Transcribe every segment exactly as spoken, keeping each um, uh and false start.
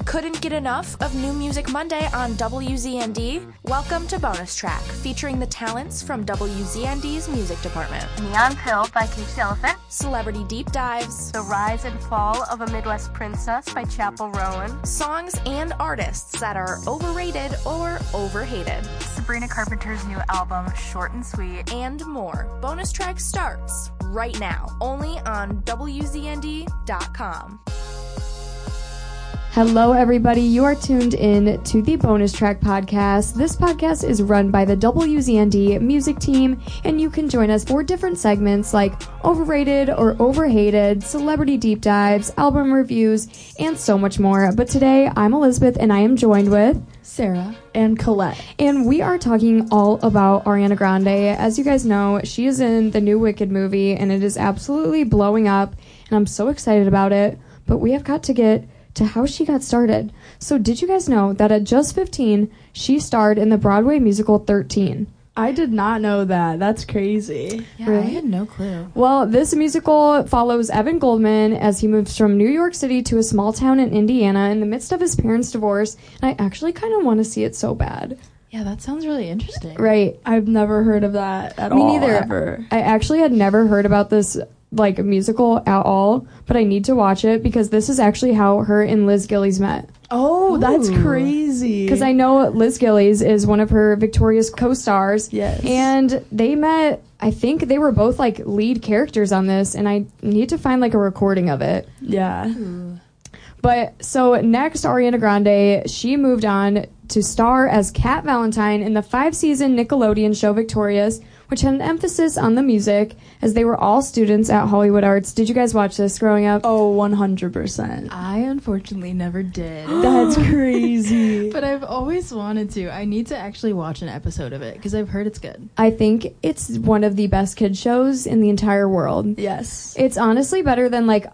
Couldn't get enough of New Music Monday on W Z N D? Welcome to Bonus Track, featuring the talents from W Z N D's music department. Neon Pill by Casey Elephant. Celebrity Deep Dives. The Rise and Fall of a Midwest Princess by Chapel Rowan. Songs and artists that are overrated or overhated. Sabrina Carpenter's new album, Short and Sweet. And more. Bonus Track starts right now, only on W Z N D dot com. Hello, everybody. You are tuned in to the Bonus Track podcast. This podcast is run by the W Z N D music team, and you can join us for different segments like overrated or overhated, celebrity deep dives, album reviews, and so much more. But today, I'm Elizabeth, and I am joined with Sarah and Colette. And we are talking all about Ariana Grande. As you guys know, she is in the new Wicked movie, and it is absolutely blowing up, and I'm so excited about it. But we have got to get to how she got started. So did you guys know that at just fifteen, she starred in the Broadway musical thirteen? I did not know that. That's crazy. Yeah, Really? I had no clue. Well, this musical follows Evan Goldman as he moves from New York City to a small town in Indiana in the midst of his parents' divorce, and I actually kind of want to see it so bad. Yeah, that sounds really interesting. Right. I've never heard of that at Me all. neither. Ever. I actually had never heard about this like musical at all, but I need to watch it because this is actually how her and Liz Gillies met. Oh, that's Ooh. crazy. Because I know Liz Gillies is one of her Victorious co-stars. Yes. And they met, I think they were both like lead characters on this, and I need to find like a recording of it. Yeah. Ooh. But so next, Ariana Grande, she moved on to star as Kat Valentine in the five-season Nickelodeon show Victorious, which had an emphasis on the music, as they were all students at Hollywood Arts. Did you guys watch this growing up? Oh, one hundred percent. I unfortunately never did. That's crazy. But I've always wanted to. I need to actually watch an episode of it because I've heard it's good. I think it's one of the best kid shows in the entire world. Yes. It's honestly better than like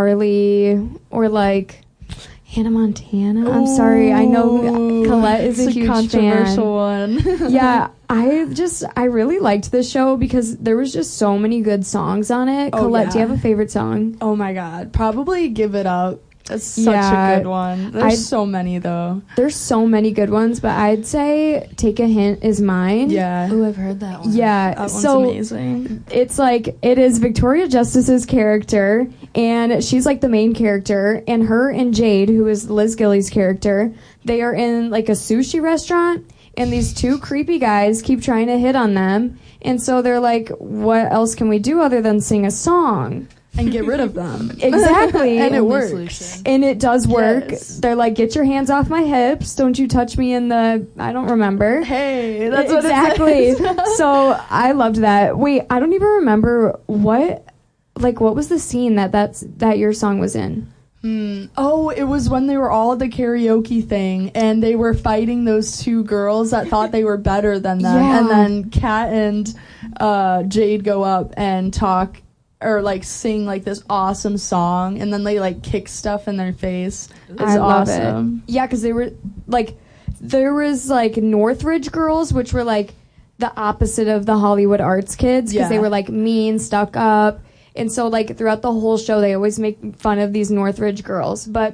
iCarly or like Hannah Montana. I'm sorry. I know Colette is it's a huge controversial fan. one. Yeah, I just, I really liked this show because there was just so many good songs on it. Oh, Colette, do you yeah. have a favorite song? Oh my god. Probably Give It Up. That's such Yeah, a good one. There's I'd- so many though. There's so many good ones, but I'd say Take a Hint is mine. Yeah. Oh, I've heard that one. Yeah, That one's so amazing. it's like, it is Victoria Justice's character, and she's like the main character, and her and Jade, who is Liz Gillies' character, they are in like a sushi restaurant, and these two creepy guys keep trying to hit on them, and so they're like, what else can we do other than sing a song? And get rid of them. Exactly. And it Only works. solution. And it does work. Yes. They're like, get your hands off my hips. Don't you touch me in the... I don't remember. Hey, that's exactly. what it says. So I loved that. Wait, I don't even remember what... Like, what was the scene that that's, that your song was in? Hmm. Oh, it was when they were all at the karaoke thing, and they were fighting those two girls that thought they were better than them. Yeah. And then Kat and uh, Jade go up and talk, or like sing like this awesome song, and then they like kick stuff in their face. It's I love awesome. it. Yeah, because they were, like... There was, like, Northridge girls, which were, like, the opposite of the Hollywood Arts kids, because Yeah. they were, like, mean, stuck up. And so, like, throughout the whole show, they always make fun of these Northridge girls. But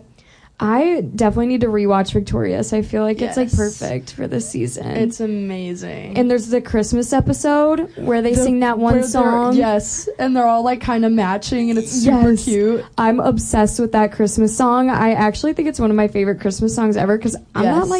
I definitely need to rewatch Victorious. I feel like it's, like, Yes. perfect for this season. It's amazing. And there's the Christmas episode where they The- sing that where one they're- song. Yes, and they're all like kind of matching, and it's super Yes. cute. I'm obsessed with that Christmas song. I actually think it's one of my favorite Christmas songs ever, because I'm not, Yes. like...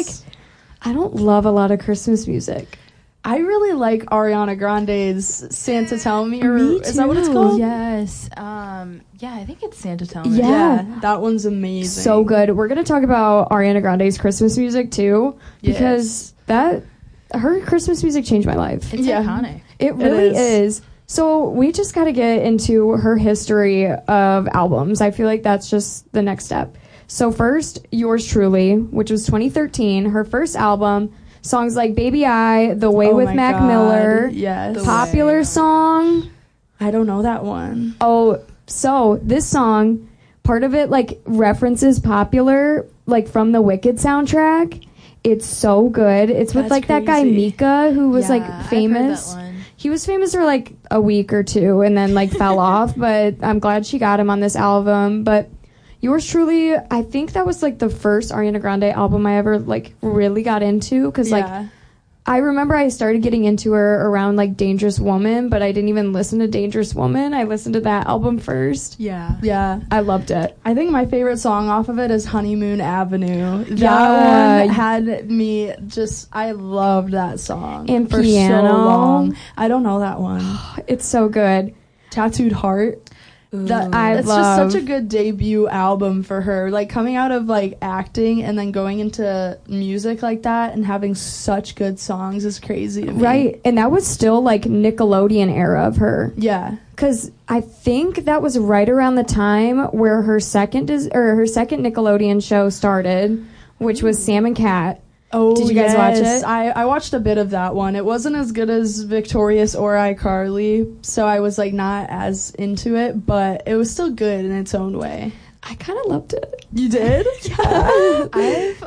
I don't love a lot of Christmas music. I really like Ariana Grande's Santa Tell Me, or Me is that what it's too. called? Yes. Um. Yeah, I think it's Santa Tell Me. Yeah. that one's amazing. So good. We're going to talk about Ariana Grande's Christmas music too, because Yes. that her Christmas music changed my life. It's Yeah. iconic. It really is. is. So we just got to get into her history of albums. I feel like that's just the next step. So first, Yours Truly, which was twenty thirteen, her first album. Songs like Baby I, The Way Oh with my Mac God. Miller, Yes. The popular Way. song. I don't know that one. Oh, so this song, part of it like references Popular, like from the Wicked soundtrack. It's so good. It's with That's like that guy crazy. Mika, who was Yeah, like I've heard famous. that one. He was famous for like a week or two and then like fell off, but I'm glad she got him on this album. But yours truly, I think that was like the first Ariana Grande album I ever like really got into, because like Yeah. I remember I started getting into her around like Dangerous Woman, but I didn't even listen to Dangerous Woman. I listened to that album first. Yeah. Yeah. I loved it. I think my favorite song off of it is Honeymoon Avenue. That Yeah. one had me just, I loved that song. And for Piano. so long. I don't know that one. It's so good. Tattooed Heart. That, I it's love. just such a good debut album for her. Like coming out of like acting and then going into music like that and having such good songs is crazy to me. Right. And that was still like Nickelodeon era of her. Yeah. Because I think that was right around the time where her second is or her second Nickelodeon show started, which was Sam and Cat. Oh, Did you guys yes. watch it? I, I watched a bit of that one. It wasn't as good as Victorious or iCarly, so I was like not as into it, but it was still good in its own way. I kind of loved it. You did? I've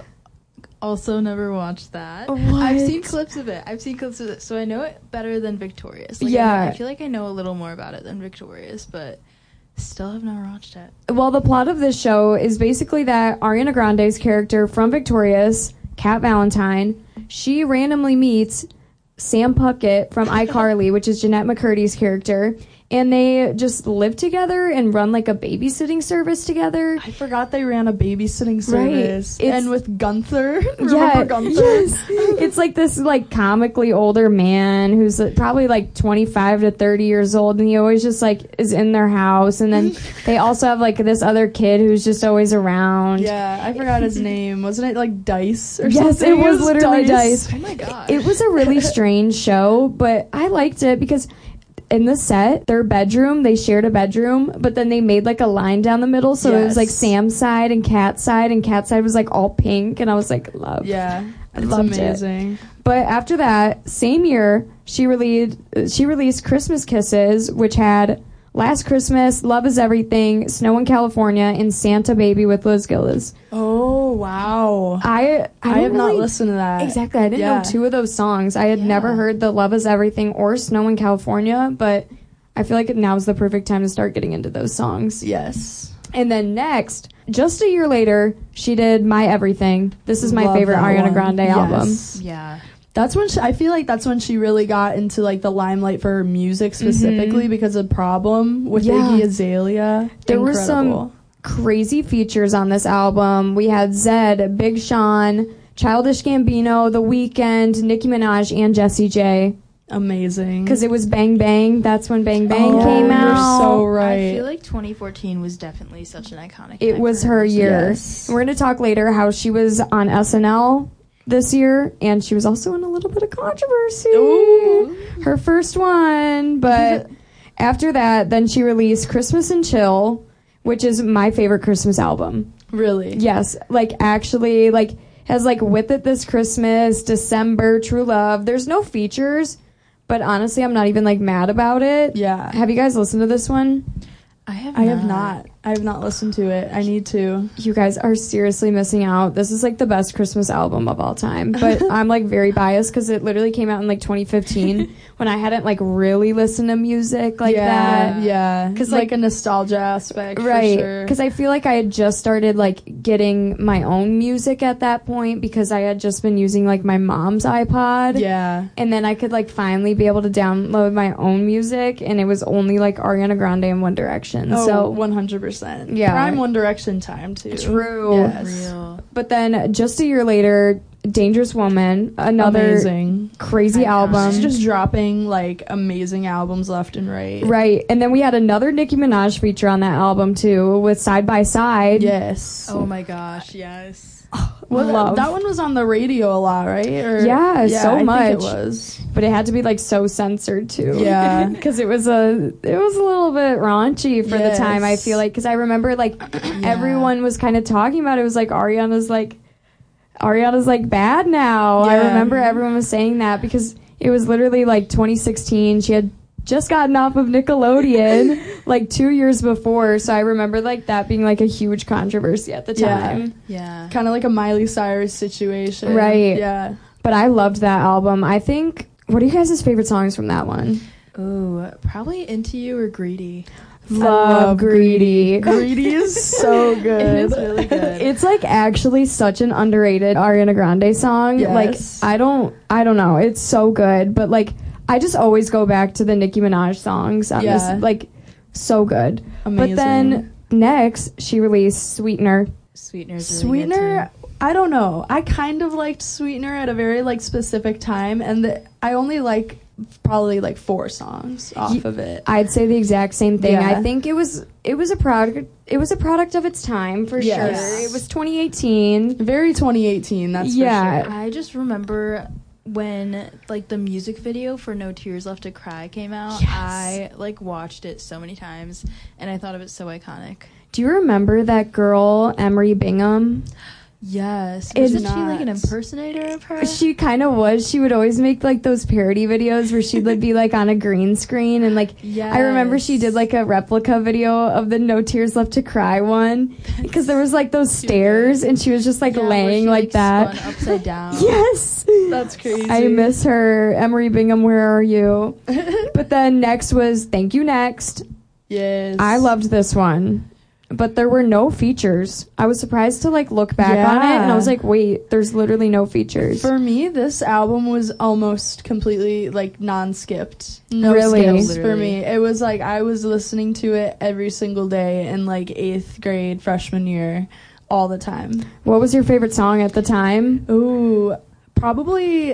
also never watched that. What? I've seen clips of it. I've seen clips of it, so I know it better than Victorious. Like, Yeah. I, I feel like I know a little more about it than Victorious, but still have never watched it. Well, the plot of this show is basically that Ariana Grande's character from Victorious, Cat Valentine, she randomly meets Sam Puckett from iCarly, which is Jeanette McCurdy's character, and they just live together and run like a babysitting service together. I forgot they ran a babysitting service. It's- And with Gunther. Yeah, Remember Gunther? yes. It's like this like comically older man who's uh, probably like twenty-five to thirty years old, and he always just like is in their house. And then they also have like this other kid who's just always around. Yeah, I forgot his name. Wasn't it like Dice or Yes, something? it was literally Dice. Oh my god. It was a really strange show, but I liked it because in the set, their bedroom, they shared a bedroom, but then they made like a line down the middle, so it was like Yes. Sam's side and Cat's side, and Cat's side was like all pink, and I was like, love. Yeah, it's loved it. amazing. But after that, same year, she released she released Christmas Kisses, which had Last Christmas, Love Is Everything, Snow in California, and Santa Baby with Liz Gillis. Oh, wow. I I, I, don't have not really- listened to that. Exactly. I didn't Yeah. know two of those songs. I had never heard the Love Is Everything or Snow in California, but I feel like now's the perfect time to start getting into those songs. Yes. And then next, just a year later, she did My Everything. This is my Love favorite that Ariana one. Grande Yes. album. Yeah. That's when she, I feel like that's when she really got into like the limelight for her music specifically because of Problem with Mm-hmm. Yeah. Iggy Azalea. There were some Incredible. crazy features on this album. We had Zedd, Big Sean, Childish Gambino, The Weeknd, Nicki Minaj, and Jessie J. amazing. Because it was Bang Bang. That's when Bang Bang Oh, came you're out. so I right. feel like twenty fourteen was definitely such an iconic It time was for her year. Yes. We're going to talk later how she was on S N L this year, and she was also in a little bit of controversy. Ooh. Her first one. But after that, then she released Christmas and Chill, which is my favorite Christmas album. Really? Yes, like actually, like has like With It This Christmas, December, True Love. There's no features, but honestly, I'm not even like mad about it. Yeah. Have you guys listened to this one? I have I have not. I have not listened to it. I need to. You guys are seriously missing out. This is like the best Christmas album of all time. But I'm like very biased because it literally came out in like twenty fifteen when I hadn't like really listened to music like yeah, that. yeah. 'Cause, like, like- a nostalgia aspect, Right. For sure. Because I feel like I had just started like getting my own music at that point because I had just been using like my mom's iPod. Yeah. And then I could like finally be able to download my own music, and it was only like Ariana Grande and One Direction. Oh, so one hundred percent. Yeah. Prime One Direction time, too. True. Yes. Real. But then just a year later, Dangerous Woman, another Amazing. crazy Iconic. album. She's just dropping, like, amazing albums left and right. Right. And then we had another Nicki Minaj feature on that album too with Side by Side. Yes. Oh my gosh, yes. Well, that- love. that one was on the radio a lot, right? Or, Yeah, so I think much. it was. But it had to be like so censored too. Yeah. Because it was a it was a little bit raunchy for the time, I Yes. feel like. Because I remember like everyone was kind of talking about it. It was like Ariana's like Ariana's like bad now. I Yeah. remember everyone was saying that because it was literally like twenty sixteen. She had just gotten off of Nickelodeon like two years before. So I remember like that being like a huge controversy at the Yeah. time. Yeah. Kind of like a Miley Cyrus situation. Right. Yeah. But I loved that album. I think, what are you guys' favorite songs from that one? Ooh, probably Into You or Greedy. love, love Greedy. Greedy is so good. It is really good. It's like actually such an underrated Ariana Grande song. Yes. Like I don't I don't know. It's so good, but like I just always go back to the Nicki Minaj songs on Yeah. this, like so good. Amazing. But then next she released Sweetener. Sweetener's really good, Sweetener, too. I don't know. I kind of liked Sweetener at a very like specific time, and the, I only like probably like four songs off Ye- of it. I'd say the exact same thing. Yeah. I think it was it was a product it was a product of its time for Yes. sure. It was twenty eighteen. Very twenty eighteen. That's Yeah. for sure. I just remember when like the music video for No Tears Left to Cry came out. Yes. I like watched it so many times, and I thought it was so iconic. Do you remember that girl Emery Bingham? Yes, It's wasn't she like an not. impersonator of her? She kind of was. She would always make like those parody videos where she'd like, be like on a green screen and like I remember she did like a replica video of the No Tears Left to Cry one because there was like those stairs and she was just like Yeah, where laying she, like, that. spun upside down. Yes. That's crazy. I miss her. Emery Bingham, where are you? But then next was Thank You Next. Yes. I loved this one. But there were no features. I was surprised to like look back on it and I Yeah. was like, wait, there's literally no features. For me, this album was almost completely like non-skipped. No Really? skips for Literally. me. It was like I was listening to it every single day in like eighth grade, freshman year, all the time. What was your favorite song at the time? Ooh, probably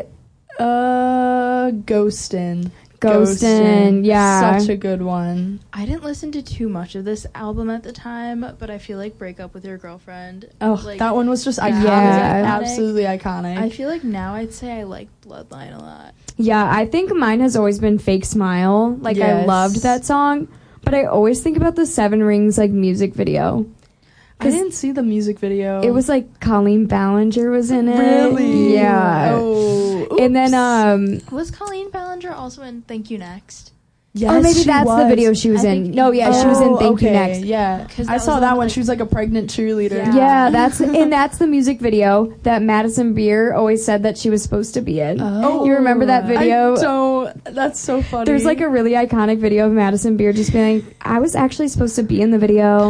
uh Ghostin'. Ghostin', yeah. Such a good one. I didn't listen to too much of this album at the time, but I feel like Break Up With Your Girlfriend. Oh, like, that one was just iconic. Yeah. Absolutely iconic. I feel like now I'd say I like Bloodline a lot. Yeah, I think mine has always been Fake Smile. Like, I Yes. loved that song. But I always think about the Seven Rings, like, music video. I didn't see the music video. It was, like, Colleen Ballinger was in it. Really? Yeah. Oh. And then, oops. um... Was Colleen Ballinger also in Thank You Next? Yes, or maybe she that's the was. video she was I in. think- No, yeah, she was in Oh, Thank You okay, Next. Yeah, 'Cause I that saw was that on, one. like- She was like a pregnant cheerleader. Yeah. Yeah, that's and that's the music video that Madison Beer always said that she was supposed to be in. Oh. You remember that video? I don't. That's so funny. There's like a really iconic video of Madison Beer just being like, I was actually supposed to be in the video.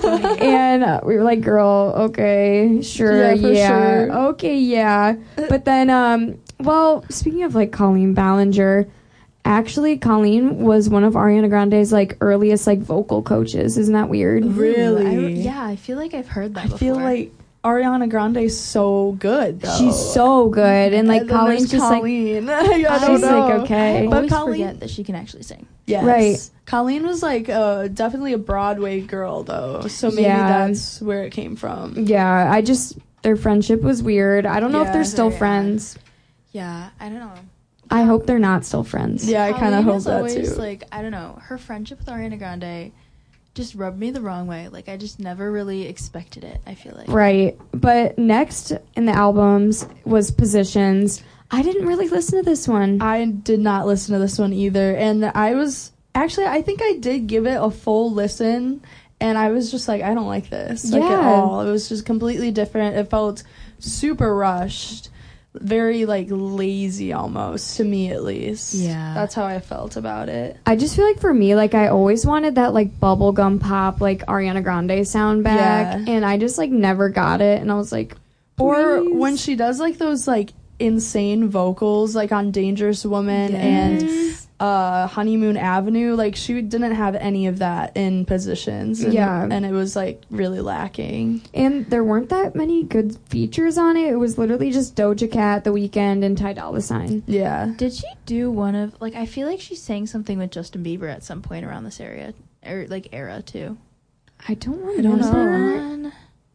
And uh, we were like, girl, okay, sure, Yeah, for yeah. sure. Okay, yeah. But then, um, well, speaking of like Colleen Ballinger, actually Colleen was one of Ariana Grande's like earliest like vocal coaches. Isn't that weird? Really? I re- yeah, I feel like I've heard that I before. feel like Ariana Grande's so good though. She's so good. And like And then Colleen's there's just like, Colleen. I don't she's know. like, okay. I But always Colleen- forget that she can actually sing. Yes. Right. Colleen was like uh, definitely a Broadway girl though, so maybe Yeah. that's where it came from. yeah, I just, their friendship was weird. I don't know if Yeah, they're still very odd. friends. Yeah, I don't know. I hope they're not still friends. Yeah, I kind of Colleen hope is that always, too. Like, I don't know, her friendship with Ariana Grande just rubbed me the wrong way. Like, I just never really expected it, I feel like. Right. But next in the albums was Positions. I didn't really listen to this one. I did not listen to this one either, and I was actually I think I did give it a full listen, and I was just like, I don't like this like at Yeah. all. It was just completely different. It felt super rushed, very like lazy almost to me at least. Yeah. That's how I felt about it. I just feel like for me, like I always wanted that like bubblegum pop, like Ariana Grande sound back. Yeah. And I just like never got it. And I was like, Or please. when she does like those like insane vocals like on Dangerous Woman and Yes. uh Honeymoon Avenue, like she didn't have any of that in Positions, and, Yeah. and it was like really lacking. And there weren't that many good features on it. It was literally just Doja Cat, The Weeknd, and Ty Dolla $ign. Yeah. Did she do one of, like, I feel like she sang something with Justin Bieber at some point around this area, or, like, era, too. I don't I don't remember. know. One?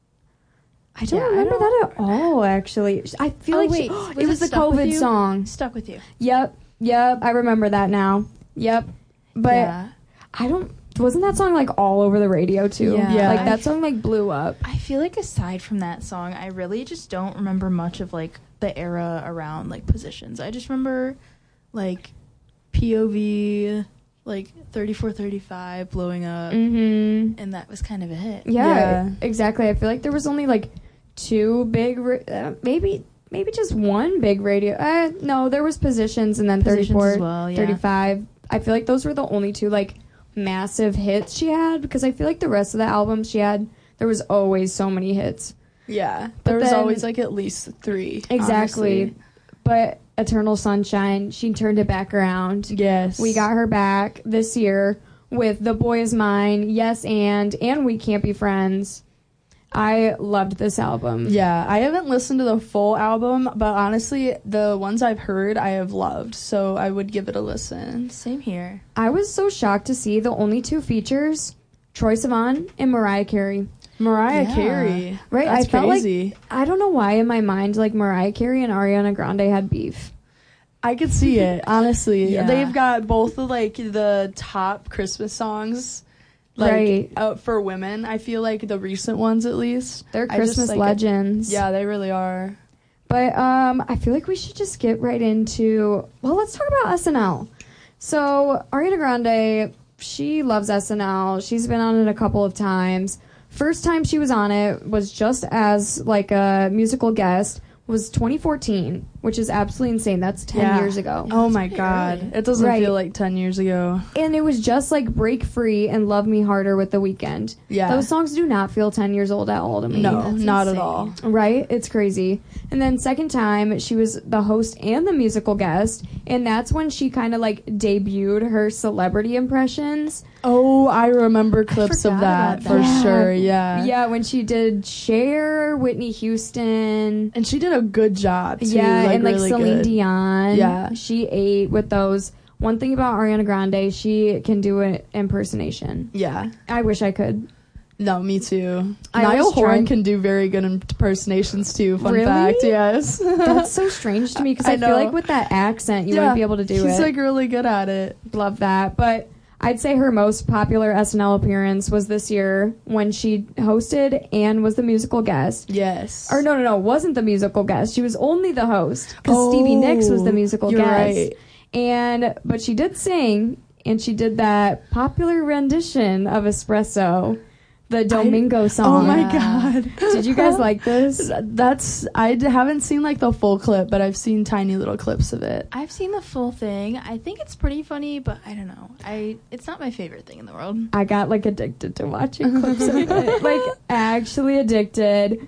I don't Yeah, I remember don't- that at all, actually. I feel Oh, like wait, she, was it it was the Stuck With COVID You? song. Stuck With You. Yep, yep. I remember that now. Yep. But yeah. I don't. Wasn't that song like all over the radio too? Yeah. Yeah. Like that song like blew up. I feel like aside from that song, I really just don't remember much of, like, the era around, like, Positions. I just remember, like, P O V, like, thirty-four thirty-five blowing up, Mm-hmm. and that was kind of it. Yeah, Yeah. exactly. I feel like there was only like two big, ra- uh, maybe maybe just one big radio. Uh, no, there was Positions and then Positions thirty-four, as well, yeah. thirty-five. I feel like those were the only two like massive hits she had, because I feel like the rest of the albums she had, there was always so many hits. Yeah, But there was then- always like at least three. Exactly. honestly. But Eternal Sunshine, she turned it back around. Yes. We got her back this year with The Boy Is Mine, Yes and, and We Can't Be Friends. I loved this album. Yeah, I haven't listened to the full album, but honestly, the ones I've heard, I have loved, so I would give it a listen. Same here. I was so shocked to see the only two features, Troye Sivan and Mariah Carey. Mariah Yeah. Carey. Right, That's I felt crazy. like, I don't know why in my mind, like, Mariah Carey and Ariana Grande had beef. I could see it, honestly. Yeah. They've got both of, like, the top Christmas songs, like, Right. out for women. I feel like the recent ones, at least. They're I just Christmas like it. legends. Yeah, they really are. But um, I feel like we should just get right into, well, let's talk about S N L. So Ariana Grande, she loves S N L. She's been on it a couple of times. First time she was on it was just as like a musical guest, was twenty fourteen, which is absolutely insane. That's ten Yeah. years ago. Oh my pretty god. early. It doesn't Right. feel like ten years ago. And it was just like Break Free and Love Me Harder with The Weeknd. Yeah. Those songs do not feel ten years old at all to me. No, That's not insane. at all. Right? It's crazy. And then second time, she was the host and the musical guest, and that's when she kind of like debuted her celebrity impressions. Oh, I remember clips of forgot that, about for that. sure. Yeah. Yeah, when she did Cher, Whitney Houston, And she did a good job too. yeah, like, and like really Celine good. Dion. Yeah. She ate with those. One thing about Ariana Grande, she can do an impersonation. Yeah. I wish I could. No, me too. I Niall always Horan tried- can do very good impersonations too. Fun Really? fact, yes. That's so strange to me because I I, feel know. like with that accent, you wouldn't be able to do She's it. like really good at it. Love that. But I'd say her most popular S N L appearance was this year when she hosted and was the musical guest. Yes. Or no, no, no, wasn't the musical guest. She was only the host because Oh, Stevie Nicks was the musical you're guest. right. And but she did sing, and she did that popular rendition of Espresso, the Domingo Oh song. my Yeah. god. Did you guys like this? That's I d- haven't seen like the full clip, but I've seen tiny little clips of it. I've seen the full thing. I think it's pretty funny, but I don't know. I it's not my favorite thing in the world. I got like addicted to watching clips of it. Like actually addicted.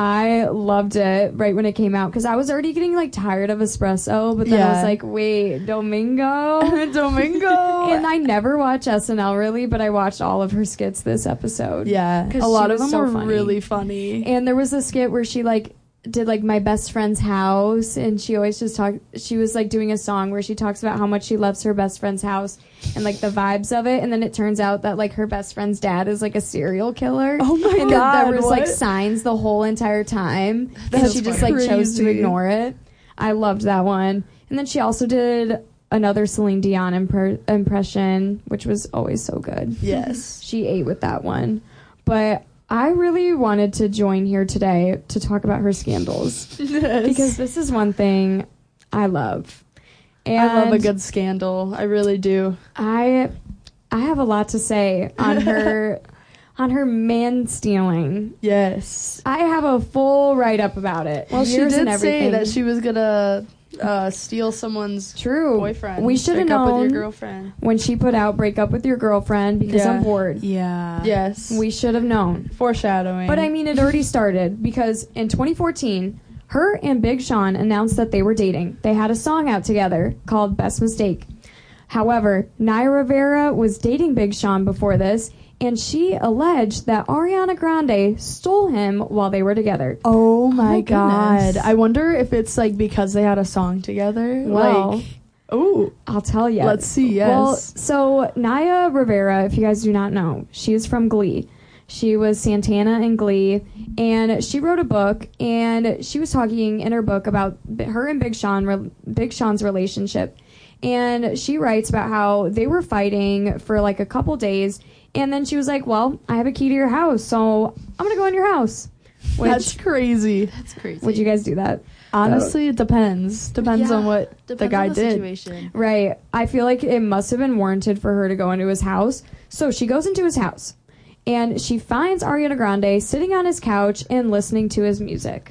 I loved it right when it came out because I was already getting like tired of espresso, but then I Yeah. was like, wait, Domingo? Domingo. And I never watch S N L really, but I watched all of her skits this episode. yeah, 'Cause a lot she of was them so were funny. really funny. And there was a skit where she like did like my best friend's house, and she always just talked, she was like doing a song where she talks about how much she loves her best friend's house and like the vibes of it, and then it turns out that like her best friend's dad is like a serial killer. Oh my and God, there was like what? signs the whole entire time, and That's she just like chose to crazy. ignore it. I loved that one. And then she also did another Celine Dion impre- impression, which was always so good. Yes. She ate with that one. But I really wanted to join here today to talk about her scandals Yes. because this is one thing I love. And I love a good scandal. I really do. I I have a lot to say on her on her man stealing. Yes. I have a full write up about it. Well, she Years and did say everything. that she was gonna uh, steal someone's True. boyfriend. We should have break up with known your girlfriend. when she put out "Break Up with Your Girlfriend" because Yeah. I'm bored. Yeah. Yes. We should have known. foreshadowing. But I mean, it already started because in twenty fourteen, her and Big Sean announced that they were dating. They had a song out together called Best Mistake. However, Naya Rivera was dating Big Sean before this, and she alleged that Ariana Grande stole him while they were together. Oh my, my god. goodness. I wonder if it's like because they had a song together. Well, like, oh, I'll tell you. let's see. Yes. Well, so Naya Rivera, if you guys do not know, she is from Glee. She was Santana in Glee, and she wrote a book, and she was talking in her book about b- her and Big Sean, re- Big Sean's relationship. And she writes about how they were fighting for like a couple days, and then she was like, well, I have a key to your house, so I'm going to go in your house. Which, That's crazy. That's crazy. would you guys do that? Honestly, it depends. Depends Yeah, on what Depends the guy on the did. situation. Right. I feel like it must have been warranted for her to go into his house. So she goes into his house, and she finds Ariana Grande sitting on his couch and listening to his music.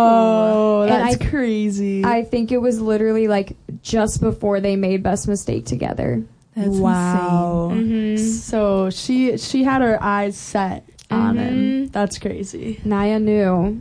Bro, And that's I- crazy. I think it was literally like just before they made Best Mistake together. That's wow. Mhm. So she she had her eyes set on Mhm. him. That's crazy. Naya knew.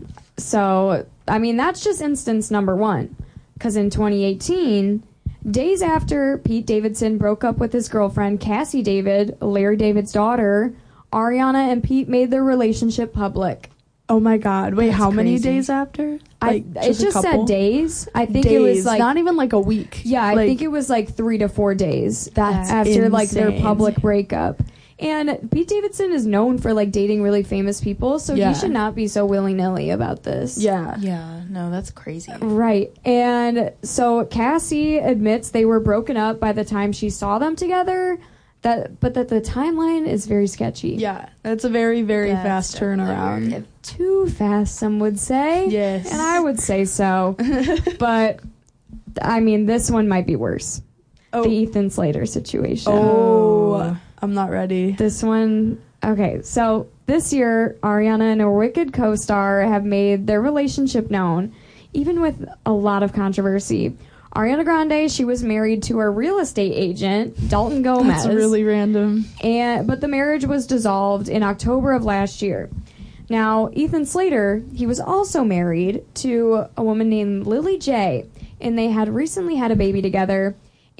So, I mean, that's just instance number one. Because in twenty eighteen, days after Pete Davidson broke up with his girlfriend, Cassie David, Larry David's daughter, Ariana and Pete made their relationship public. Oh my God! Wait, That's how many crazy. days after? I, Like, it a just couple? said days. I think days, it was like not even like a week. yeah, I Like, think it was like three to four days That's after like their insane. public breakup. And Pete Davidson is known for like dating really famous people, so Yeah. he should not be so willy nilly about this. Yeah. Yeah, no, that's crazy. Right. And so Cassie admits they were broken up by the time she saw them together. That, but that the timeline is very sketchy. Yeah, that's a very, very That's fast definitely turnaround. weird. Too fast, some would say. Yes. And I would say so. But, I mean, this one might be worse. Oh. The Ethan Slater situation. Oh, I'm not ready. This one, okay, so this year, Ariana and her Wicked co-star have made their relationship known, even with a lot of controversy. Ariana Grande, she was married to her real estate agent, Dalton Gomez. That's really random. And but the marriage was dissolved in October of last year. Now, Ethan Slater, he was also married to a woman named Lily J, and they had recently had a baby together.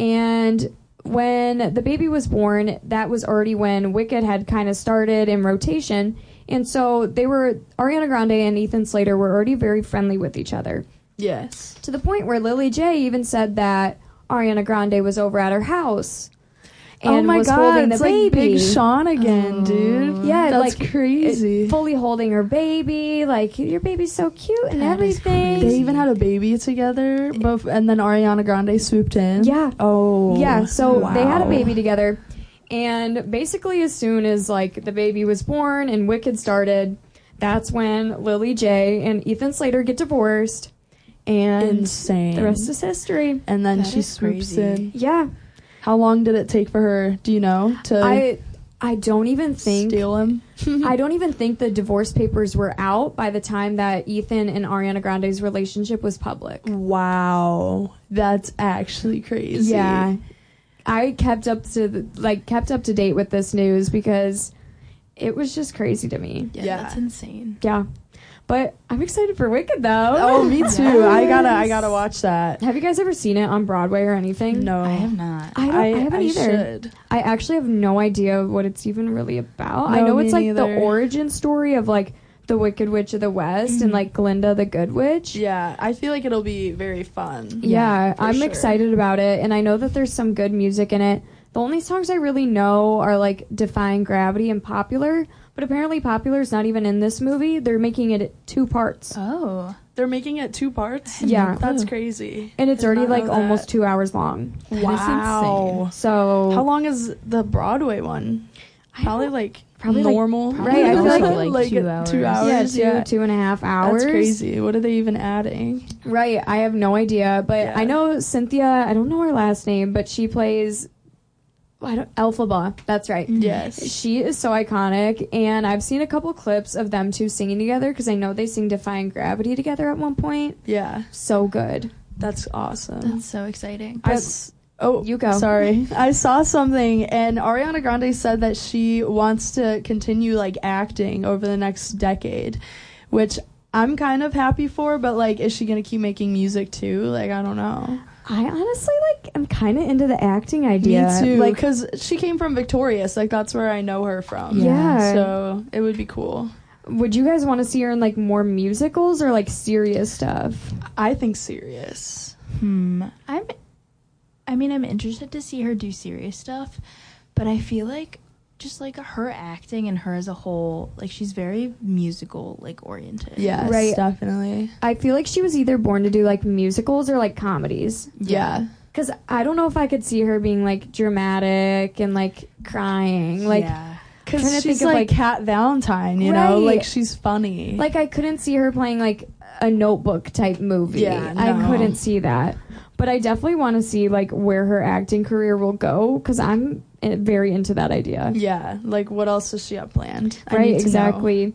And when the baby was born, that was already when Wicked had kind of started in rotation. And so they were, Ariana Grande and Ethan Slater were already very friendly with each other. Yes. To the point where Lily J even said that Ariana Grande was over at her house and oh my was God, holding the it's baby. like Big Sean again, dude. Yeah, that's like, crazy. it- fully holding her baby, like your baby's so cute and That is everything. They even had a baby together, bef- and then Ariana Grande swooped in. Yeah. Oh. Yeah, so they had a wow. baby together, and basically as soon as like the baby was born and Wicked started, that's when Lily J and Ethan Slater get divorced, and Insane. the rest is history. And then That she is swoops crazy. in. Yeah, How long did it take for her? Do you know to I I don't even think steal him? I don't even think the divorce papers were out by the time that Ethan and Ariana Grande's relationship was public. Wow, that's actually crazy. Yeah. I kept up to the, like kept up to date with this news because it was just crazy to me. Yeah, Yeah. that's insane. Yeah. But I'm excited for Wicked though. Oh, me too. I gotta, I Yes. gotta watch that. Have you guys ever seen it on Broadway or anything? No, I have not. I, don't, I, haven't I either. should. I actually have no idea what it's even really about. I No, know me it's like neither. the origin story of like the Wicked Witch of the West and like Glinda the Good Witch. Yeah, I feel like it'll be very fun. Yeah, for I'm sure. excited about it, and I know that there's some good music in it. The only songs I really know are like Defying Gravity and Popular, but apparently Popular's not even in this movie. They're making it two parts. Oh. They're making it two parts. Yeah. That's crazy. And it's Did already not like know almost that. two hours long. Wow. So How long is the Broadway one? I Probably don't- like probably, like- normal. Right, I feel like- like two hours. two yeah, hours. two, Yeah, two and a half hours. That's crazy. What are they even adding? Right, I have no idea, but Yeah. I know Cynthia. I don't know her last name, but she plays. I don't Elphaba. That's right. Yes. She is so iconic, and I've seen a couple clips of them two singing together because I know they sing Defying Gravity together at one point. Yeah, So good. that's awesome. That's so exciting. I But- s- oh, You go. Sorry, I saw something, and Ariana Grande said that she wants to continue like acting over the next decade, which I'm kind of happy for. But like, is she gonna keep making music too? Like, I don't know. I honestly like. I'm kind of into the acting idea. Me too. Like, Like, cause she came from Victorious. Like, that's where I know her from. Yeah. So it would be cool. would you guys want to see her in like more musicals or like serious stuff? I think serious. Hmm. I'm. I mean, I'm interested to see her do serious stuff, but I feel like just like her acting and her as a whole, like she's very musical, like oriented. Yes, Right. definitely. I feel like she was either born to do like musicals or like comedies. Yeah. Because I don't know if I could see her being like dramatic and like crying. Like, yeah. Because Trying to she's think of, like like- Kat Valentine, you know? Right. Like, she's funny. like I couldn't see her playing like a Notebook type movie. Yeah, I no. couldn't see that. But I definitely want to see like where her acting career will go because I'm eh, very into that idea. yeah. Like, what else does she have planned? I Right, need to know. exactly.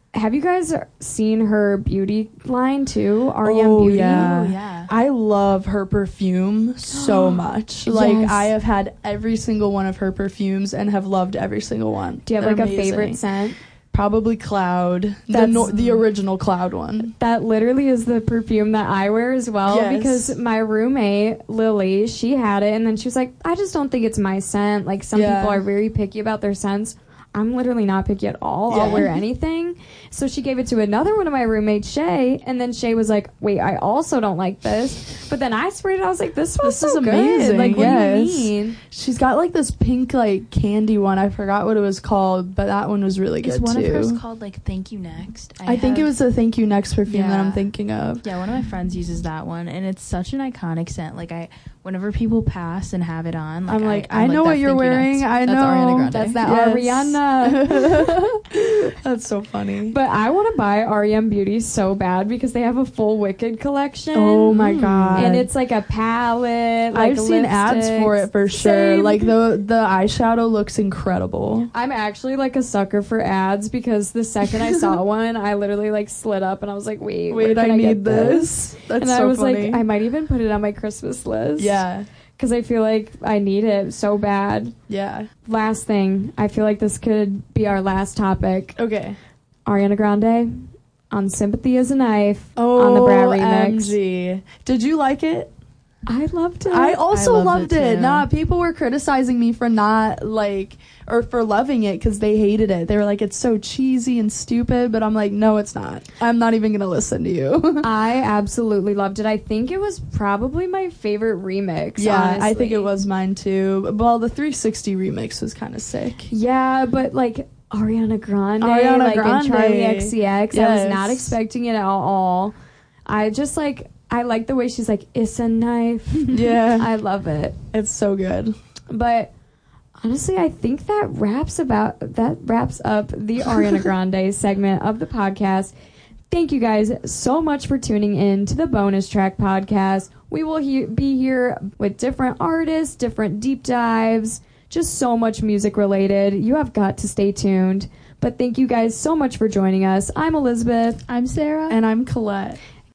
have you guys seen her beauty line too? R E M Oh, Beauty. yeah. Oh, yeah. I love her perfume so much. Like, Yes. I have had every single one of her perfumes and have loved every single one. Do you have They're like a amazing. favorite scent? Probably Cloud. The, That's- no- the original Cloud one. That literally is the perfume that I wear as well. Yes. Because my roommate Lily, she had it, and then she was like, "I just don't think it's my scent." Like some Yeah. people are very picky about their scents. I'm literally not picky at all. I'll Yeah. wear anything. So she gave it to another one of my roommates, Shay, and then Shay was like, "Wait, I also don't like this." But then I sprayed it. I was like, "This smells This so is good." amazing, Like, what yes. do you mean? She's got like this pink like candy one. I forgot what it was called, but that one was really Is good one too. of hers called like Thank You Next? I think it have- was the Thank You Next perfume that Yeah. I'm thinking of. Yeah, one of my friends uses that one, and it's such an iconic scent. Like I, whenever people pass and have it on, like, I'm like, I, I I'm know like, what "That's you're Thank You wearing. Next." I That's know. Ariana Grande. That's that Yes. Ariana. That's so funny. But I want to buy R E M Beauty so bad because they have a full Wicked collection. Oh my god. And it's like a palette. Like I've seen ads for lipsticks. it for sure. Same. Like the the eyeshadow looks incredible. I'm actually like a sucker for ads because the second I saw one, I literally like slid up and I was like, wait, where Wait, can I I need get this? this. That's And so I was funny. like, I might even put it on my Christmas list. yeah. Because I feel like I need it so bad. Yeah. Last thing, I feel like this could be our last topic. Okay. Ariana Grande on Sympathy is a Knife Oh, on the Brat remix. M G. Did you like it? I loved it. I also I loved loved it it. too. Nah, people were criticizing me for not like or for loving it because they hated it. They were like, it's so cheesy and stupid. But I'm like, no, it's not. I'm not even gonna listen to you. I absolutely loved it. I think it was probably my favorite remix. yeah, I think honestly. it was mine too. Well, the three sixty remix was kind of sick. Yeah, but like Ariana Grande, Ariana like Grande. and Charlie X C X, I was Yes. not expecting it at all. I just like I like the way she's like, it's a knife. Yeah, I love it. it's so good. But honestly, I think that wraps about that wraps up the Ariana Grande segment of the podcast. Thank you guys so much for tuning in to the Bonus Track podcast. We will he- be here with different artists, different deep dives, just so much music related. You have got to stay tuned. But thank you guys so much for joining us. I'm Elizabeth. I'm Sarah. And I'm Colette.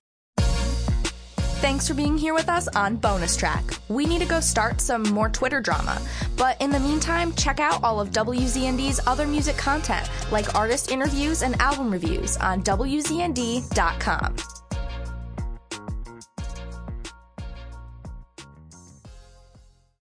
Thanks for being here with us on Bonus Track. We need to go start some more Twitter drama. But in the meantime, check out all of W Z N D's other music content, like artist interviews and album reviews on W Z N D dot com.